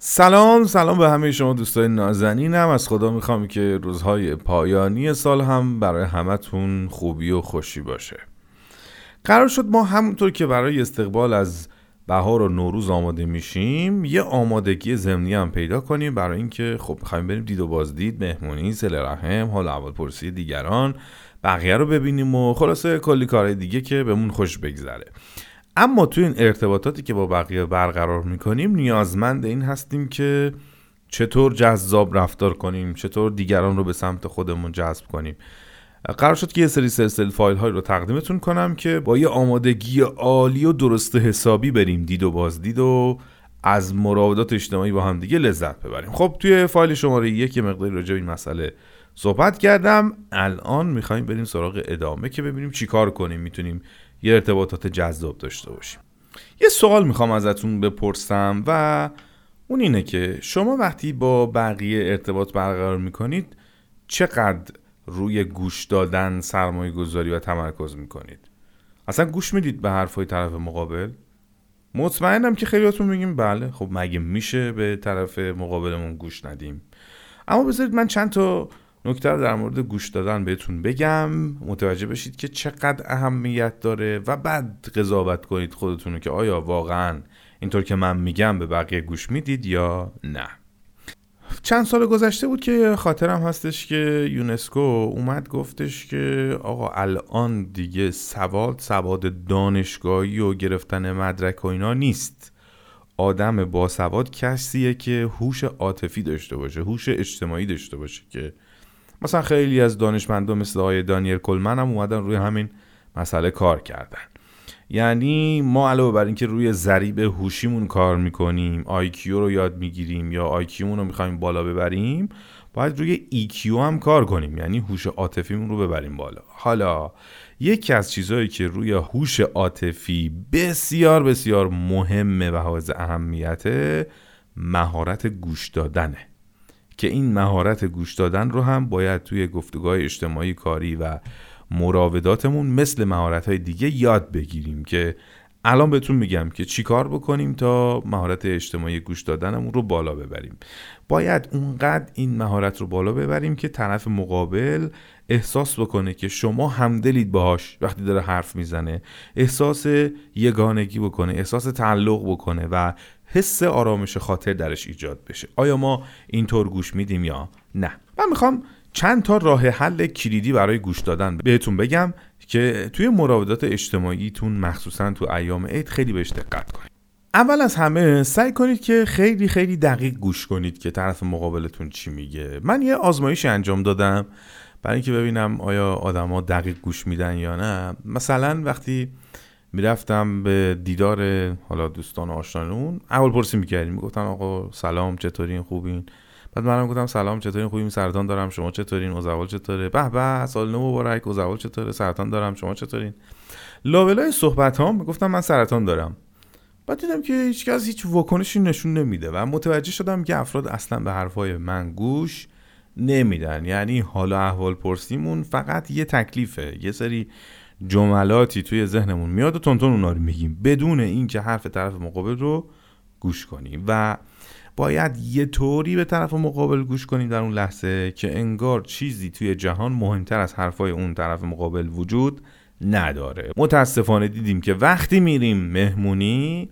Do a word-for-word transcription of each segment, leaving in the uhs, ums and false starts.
سلام سلام به همه شما دوستای نازنینم. از خدا میخوام که روزهای پایانی سال هم برای همتون خوبی و خوشی باشه. قرار شد ما همونطور که برای استقبال از بهار و نوروز آماده میشیم یه آمادگی ضمنی هم پیدا کنیم برای اینکه خب میخوایم بریم دید و بازدید، مهمونی، صله رحم، حال احوال پرسی دیگران، بقیه رو ببینیم و خلاصه کلی کارهای دیگه که بهمون خوش بگذره. اما تو این ارتباطاتی که با بقیه برقرار میکنیم نیازمند این هستیم که چطور جذاب رفتار کنیم، چطور دیگران رو به سمت خودمون جذب کنیم. قرار شد که یه سری سلسله فایل های رو تقدیمتون کنم که با یه آمادگی عالی و درست حسابی بریم دید و بازدید و از مراودات اجتماعی با هم دیگه لذت ببریم. خب توی فایل شماره یک یه مقداری راجع به این مسئله صحبت کردم. الان میخوایم بریم سراغ ادامه که ببینیم چی کار کنیم میتونیم یه ارتباطات جذاب داشته باشیم. یه سوال میخوام ازتون بپرسم و اون اینه که شما وقتی با بقیه ارتباط برقرار میکنید چقدر روی گوش دادن سرمایه گذاری و تمرکز میکنید؟ اصلا گوش میدید به حرفای طرف مقابل؟ مطمئنم که خیلیاتون میگیم بله، خب مگه میشه به طرف مقابلمون گوش ندیم؟ اما بذارید من چند تا نکته رو در مورد گوش دادن بهتون بگم، متوجه بشید که چقدر اهمیت داره و بعد قضاوت کنید خودتون که آیا واقعا اینطور که من میگم به بقیه گوش میدید یا نه. چند سال گذشته بود که خاطرم هستش که یونسکو اومد گفتش که آقا الان دیگه سواد سواد دانشگاهی و گرفتن مدرک و اینا نیست. آدم باسواد کسیه که هوش عاطفی داشته باشه، هوش اجتماعی داشته باشه، که مثلا خیلی از دانشمندان مثل آقای دانیل کولمن هم اومدن روی همین مسئله کار کردن. یعنی ما علاوه بر این که روی ضریب هوشیمون کار میکنیم، آی کیو رو یاد میگیریم یا آی کیو رو میخوایم بالا ببریم، باید روی ای کیو هم کار کنیم، یعنی هوش عاطفیمون رو ببریم بالا. حالا یکی از چیزهایی که روی هوش عاطفی بسیار بسیار مهمه و حائز اهمیته مهارت گوش دادنه، که این مهارت گوش دادن رو هم باید توی گفتگوهای اجتماعی، کاری و مراوداتمون مثل مهارت‌های دیگه یاد بگیریم، که الان بهتون میگم که چی کار بکنیم تا مهارت اجتماعی گوش دادنمون رو بالا ببریم. باید اونقدر این مهارت رو بالا ببریم که طرف مقابل احساس بکنه که شما همدلید باهاش وقتی داره حرف میزنه، احساس یگانگی بکنه، احساس تعلق بکنه و حس آرامش خاطر درش ایجاد بشه. آیا ما اینطور گوش میدیم یا نه؟ من میخوام چند تا راه حل کلیدی برای گوش دادن بهتون بگم که توی مراودات اجتماعیتون مخصوصا تو ایام عید خیلی بهش دقت کنید. اول از همه سعی کنید که خیلی خیلی دقیق گوش کنید که طرف مقابلتون چی میگه. من یه آزمایش انجام دادم برای اینکه ببینم آیا آدما دقیق گوش میدن یا نه. مثلا وقتی میرفتم به دیدار حالا دوستان و آشنایان، اول پرسی میکردیم، میگفتن آقا سلام چطورین، خوبین؟ بعد منم گفتم سلام چطورین، خوبیم، سرطان دارم، شما چطورین، اوضاع چطوره؟ به به سال نو مبارک، اوضاع چطوره، سرطان دارم، شما چطورین؟ لاولای صحبتام میگفتم من سرطان دارم. بعد دیدم که هیچ کس هیچ واکنشی نشون نمیده و متوجه شدم که افراد اصلا به حرفای من گوش نمیدن. یعنی حالا احوال پرسیمون فقط یه تکلیفه، یه سری جملاتی توی ذهنمون میاد و تونتون اونا رو میگیم بدون اینکه حرف طرف مقابل رو گوش کنیم، و باید یه طوری به طرف مقابل گوش کنیم در اون لحظه که انگار چیزی توی جهان مهمتر از حرفای اون طرف مقابل وجود نداره. متاسفانه دیدیم که وقتی میریم مهمونی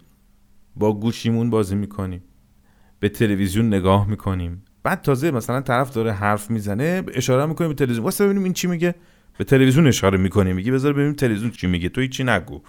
با گوشیمون بازی میکنیم، به تلویزیون نگاه میکنیم، بعد تازه مثلا طرف داره حرف میزنه اشاره میکنیم به تلویزیون، واسه ببینیم این چی میگه، به تلویزیون اشاره میکنیم، میگه بذار ببینیم تلویزیون چی میگه، تو هیچی نگو.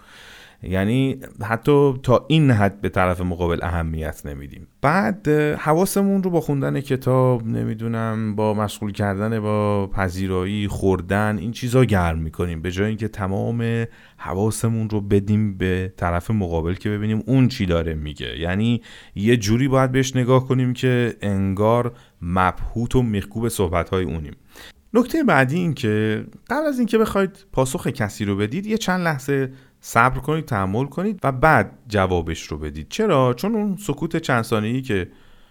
یعنی حتی تا این حد به طرف مقابل اهمیت نمیدیم. بعد حواسمون رو با خوندن کتاب، نمیدونم با مشغول کردن با پذیرایی، خوردن، این چیزا گرم میکنیم، به جای اینکه تمام حواسمون رو بدیم به طرف مقابل که ببینیم اون چی داره میگه. یعنی یه جوری باید بهش نگاه کنیم که انگار مبهوت و میخکوب صحبت‌های اونیم. نکته بعدی این که قبل از اینکه بخواید پاسخ کسی رو بدید یه چند لحظه صبر کنید، تأمل کنید و بعد جوابش رو بدید. چرا؟ چون اون سکوت چند ثانیه‌ای که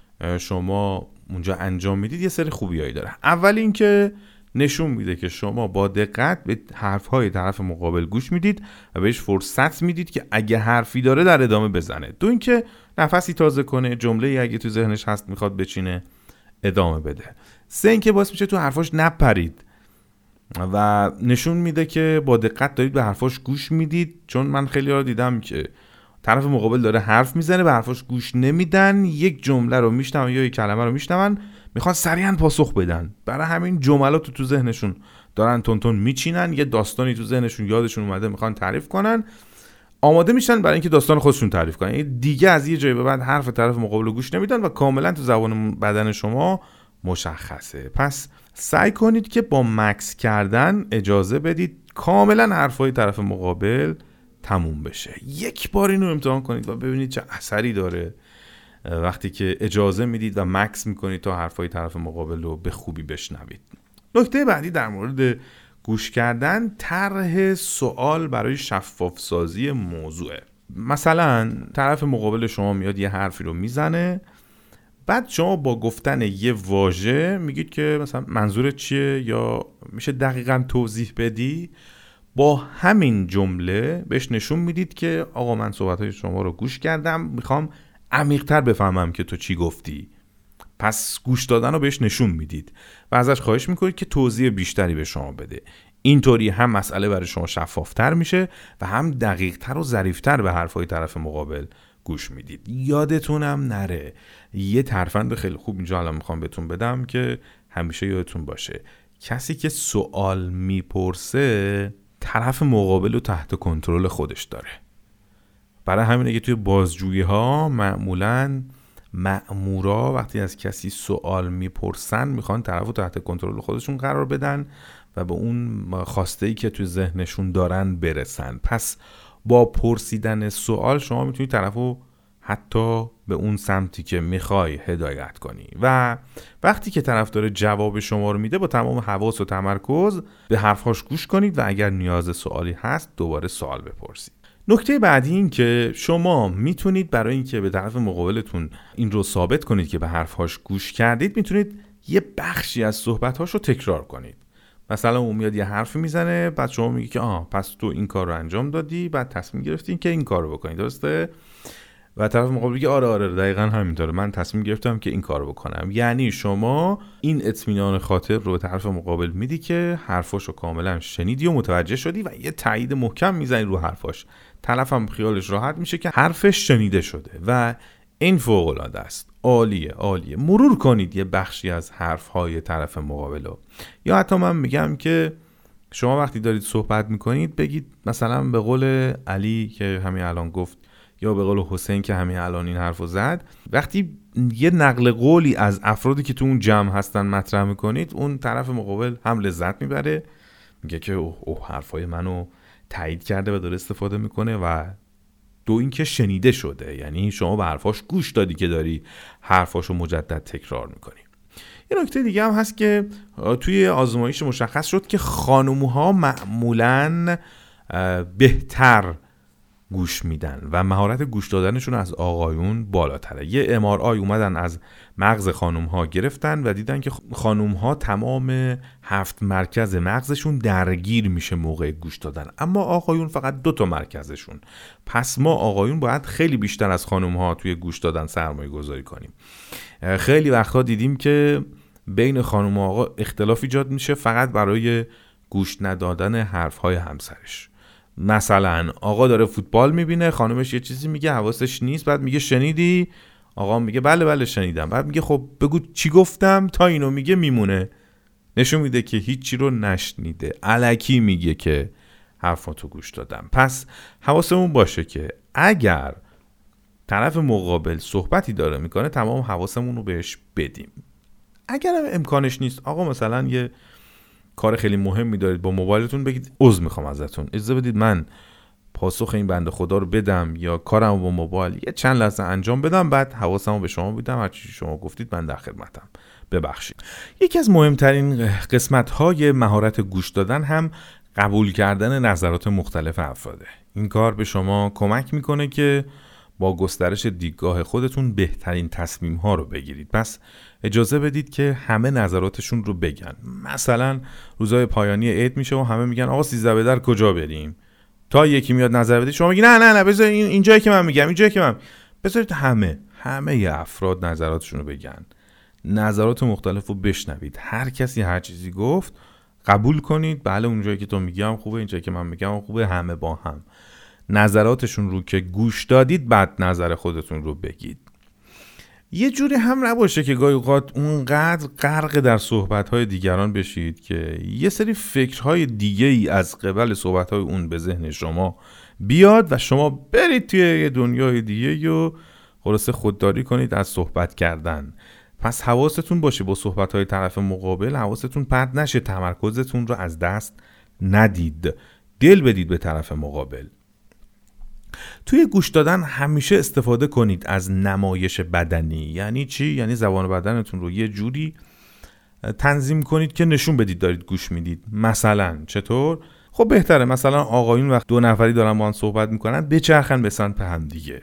شما اونجا انجام میدید یه سری خوبیایی داره. اول این که نشون میده که شما با دقت به حرفهای طرف مقابل گوش میدید و بهش فرصت میدید که اگه حرفی داره در ادامه بزنه. دو اینکه نفسی تازه کنه، جمله‌ای اگه تو ذهنش هست میخواد بچینه ادامه بده. سه اینکه باعث میشه تو حرفاش نپرید و نشون میده که با دقت دارید به حرفاش گوش میدید. چون من خیلی ها دیدم که طرف مقابل داره حرف میزنه، به حرفاش گوش نمیدن، یک جمله رو میشنون یا یک کلمه رو میشنون، میخوان سریعا پاسخ بدن. برای همین جملات تو تو ذهنشون دارن تونتون میچینن، یه داستانی تو ذهنشون یادشون اومده میخوان تعریف کنن، آماده میشن برای اینکه داستان خودشون تعریف کنن. دیگه از یه جایی به بعد حرف طرف مقابل رو گوش نمیدن و کاملا تو زبان بدن شما مشخصه. پس سعی کنید که با مکس کردن اجازه بدید کاملا حرفای طرف مقابل تموم بشه. یک بار اینو امتحان کنید و ببینید چه اثری داره وقتی که اجازه میدید و مکس میکنید تا حرفای طرف مقابل رو به خوبی بشنوید. نکته بعدی در مورد گوش کردن، طرح سوال برای شفاف سازی موضوعه. مثلا طرف مقابل شما میاد یه حرفی رو میزنه، بعد شما با گفتن یه واژه میگید که مثلا منظورت چیه یا میشه دقیقاً توضیح بدی. با همین جمله بهش نشون میدید که آقا من صحبتهای شما رو گوش کردم، میخوام عمیق‌تر بفهمم که تو چی گفتی. پس گوش دادن رو بهش نشون میدید و ازش خواهش میکنید که توضیح بیشتری به شما بده. اینطوری هم مسئله برای شما شفافتر میشه و هم دقیق‌تر و ظریف‌تر به حرفای طرف مقابل گوش میدید. یادتونم نره یه ترفند خیلی خوب اینجا الان میخوام بهتون بدم که همیشه یادتون باشه، کسی که سوال میپرسه طرف مقابل رو تحت کنترل خودش داره. برای همینه که توی بازجویی ها معمولاً مأمورا وقتی از کسی سوال میپرسن میخوان طرف رو تحت کنترل خودشون قرار بدن و به اون خواسته‌ای که توی ذهنشون دارن برسن. پس با پرسیدن سوال شما میتونی طرف رو حتی به اون سمتی که میخوای هدایت کنی و وقتی که طرف داره جواب شما رو میده با تمام حواس و تمرکز به حرفاش گوش کنید و اگر نیاز سوالی هست دوباره سوال بپرسید. نکته بعدی این که شما میتونید برای اینکه به طرف مقابلتون این رو ثابت کنید که به حرفاش گوش کردید، میتونید یه بخشی از صحبتاش رو تکرار کنید. مثلا اون میاد یه حرفی میزنه، بعد شما میگی که آه پس تو این کار رو انجام دادی، بعد تصمیم گرفتین که این کار رو بکنید، درسته؟ و طرف مقابل میگه آره آره دقیقاً همینطوره، من تصمیم گرفتم که این کار رو بکنم. یعنی شما این اطمینان خاطر رو به طرف مقابل میدی که حرفاشو کاملا شنیدی و متوجه شدی و یه تایید محکم میزنی رو حرفاش. طرف هم خیالش راحت میشه که حرفش شنیده شده و این فوق العاده است. عالیه عالیه. مرور کنید یه بخشی از حرفهای طرف مقابل رو. یا حتی من میگم که شما وقتی دارید صحبت میکنید بگید مثلا به قول علی که همین الان گفت یا به قول حسین که همین الان این حرفو زد، وقتی یه نقل قولی از افرادی که تو اون جمع هستن مطرح میکنید، اون طرف مقابل هم لذت میبره، میگه که اوه اوه حرفای منو تایید کرده و داره استفاده میکنه و دو این که شنیده شده، یعنی شما به حرفاش گوش دادی که داری حرفاشو مجدد تکرار میکنی. یه نکته دیگه هم هست که توی آزمایش مشخص شد که خانوم‌ها معمولاً بهتر گوش میدن و مهارت گوش دادنشون از آقایون بالاتره. یه ام آر آی اومدن از مغز خانوم ها گرفتن و دیدن که خانوم ها تمام هفت مرکز مغزشون درگیر میشه موقع گوش دادن، اما آقایون فقط دو تا مرکزشون. پس ما آقایون باید خیلی بیشتر از خانوم ها توی گوش دادن سرمایه گذاری کنیم. خیلی وقتا دیدیم که بین خانوم و آقا اختلاف ایجاد میشه فقط برای گوش ندادن حرف های همسرش. مثلا آقا داره فوتبال میبینه، خانومش یه چیزی میگه حواسش نیست، بعد میگه شنیدی؟ آقا میگه بله بله شنیدم. بعد میگه خب بگو چی گفتم؟ تا اینو میگه میمونه، نشون میده که هیچی رو نشنیده، الکی میگه که حرفاتو گوش دادم. پس حواسمون باشه که اگر طرف مقابل صحبتی داره میکنه تمام حواسمون رو بهش بدیم. اگر امکانش نیست، آقا مثلا یه کار خیلی مهمی دارید با موبایلتون، بگید عذر میخوام ازتون، اجازه بدید من پاسخ این بنده خدا رو بدم یا کارمو با موبایل یه چند لحظه انجام بدم، بعد حواسمو به شما بدم، هر چی شما گفتید من در خدمتم، ببخشید. یکی از مهمترین قسمت‌های مهارت گوش دادن هم قبول کردن نظرات مختلف افراده. این کار به شما کمک میکنه که با گسترش دیدگاه خودتون بهترین تصمیم‌ها رو بگیرید. پس اجازه بدید که همه نظراتشون رو بگن. مثلا روزهای پایانی عید میشه و همه میگن آقا سیزده به در کجا بریم؟ تا یکی میاد نظر بده شما میگی نه نه نه بذار این اینجایی که من میگم، اینجایی که من بذارید همه همه افراد نظراتشون رو بگن، نظرات مختلف رو بشنوید، هر کسی هر چیزی گفت قبول کنید، بله اونجایی که تو میگم خوبه، اینجایی که من میگم خوبه، همه با هم نظراتشون رو که گوش دادید بعد نظر خودتون رو بگید. یه جوری هم نباشه که گاهی اوقات اونقدر غرق در صحبت‌های دیگران بشید که یه سری فکرهای دیگه ای از قبل صحبت‌های اون به ذهن شما بیاد و شما برید توی یه دنیای دیگه و خلاصه خودداری کنید از صحبت کردن. پس حواستون باشه با صحبت‌های طرف مقابل، حواستون پرت نشه، تمرکزتون رو از دست ندید، دل بدید به طرف مقابل. توی گوش دادن همیشه استفاده کنید از نمایش بدنی. یعنی چی؟ یعنی زبان بدنتون رو یه جوری تنظیم کنید که نشون بدید دارید گوش میدید. مثلا چطور؟ خب بهتره مثلا آقایون وقت دو نفری دارن با هم صحبت میکنن بچرخن به سمت هم دیگه،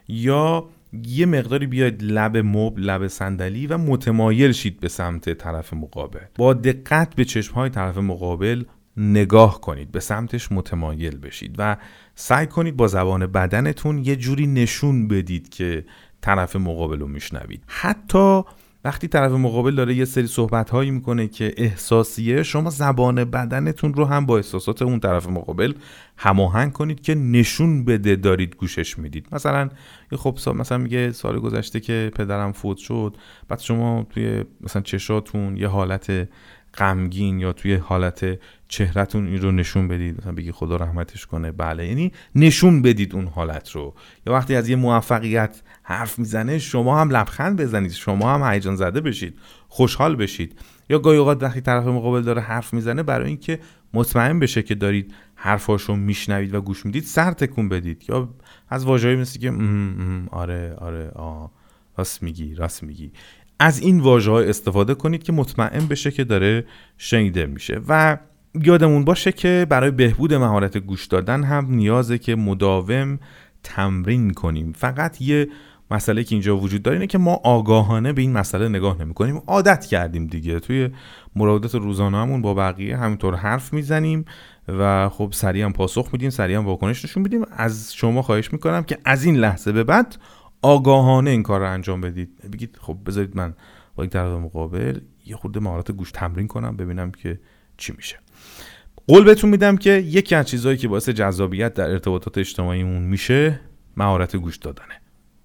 یا یه مقداری بیاید لب مبل، لب صندلی و متمایل شید به سمت طرف مقابل. با دقت به چشم‌های طرف مقابل نگاه کنید، به سمتش متمایل بشید و سعی کنید با زبان بدنتون یه جوری نشون بدید که طرف مقابل رو میشنوید. حتی وقتی طرف مقابل داره یه سری صحبت‌هایی میکنه که احساسیه، شما زبان بدنتون رو هم با احساسات اون طرف مقابل هماهنگ کنید که نشون بده دارید گوشش میدید. مثلا یه خب مثلا میگه سال گذشته که پدرم فوت شد، بعد شما توی مثلا چشاتون یه حالت غمگین یا توی حالت چهرهتون این رو نشون بدید، مثلا بگی خدا رحمتش کنه، بله، یعنی نشون بدید اون حالت رو. یا وقتی از یه موفقیت حرف میزنه شما هم لبخند بزنید، شما هم هیجان زده بشید، خوشحال بشید. یا گاهی اوقات وقتی طرف مقابل داره حرف میزنه، برای اینکه مطمئن بشه که دارید حرفاشو میشنوید و گوش میدید، سر تکون بدید، یا از واژه‌ای مثل که آره آره آ راست میگی راست میگی از این واژه‌ها استفاده کنید که مطمئن بشه که داره شنیده میشه. و یادمون باشه که برای بهبود مهارت گوش دادن هم نیازه که مداوم تمرین کنیم. فقط یه مسئله که اینجا وجود داره اینه که ما آگاهانه به این مسئله نگاه نمی کنیم، عادت کردیم دیگه، توی مراودات روزانه‌مون با بقیه همینطور حرف میزنیم و خب سریع هم پاسخ میدیم، سریع هم واکنش نشون میدیم. از شما خواهش میکنم که از این لحظه به بعد آگاهانه این کار رو انجام بدید، بگید خب بذارید من با این طرف مقابل یه خورده مهارت گوش تمرین کنم ببینم که چی میشه. قول بهتون میدم که یکی از چیزهایی که باعث جذابیت در ارتباطات اجتماعیمون میشه مهارت گوش دادنه.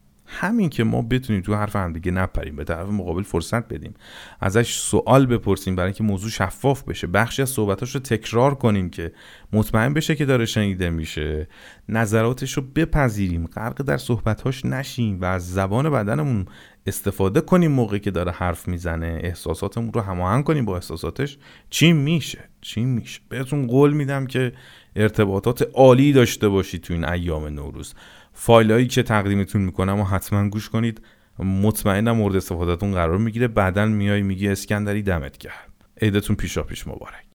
همین که ما بتونیم تو حرف هم دیگه نپریم، به طرف مقابل فرصت بدیم، ازش سوال بپرسیم برای اینکه موضوع شفاف بشه، بخشی از صحبتاش رو تکرار کنیم که مطمئن بشه که داره شنیده میشه، نظراتش رو بپذیریم، غرق در صحبتاش نشیم و از زبان بدنمون استفاده کنیم موقعی که داره حرف میزنه، احساساتمون رو هماهنگ کنیم با احساساتش. چی میشه چی میشه بهتون قول میدم که ارتباطات عالی داشته باشید تو این ایام نوروز. فایلایی که تقدیمتون میکنم و حتما گوش کنید، مطمئنم مورد استفادهتون قرار میگیره. بعدن میای میگی اسکندری دمت گرم. عیدتون پیشا پیش مبارک.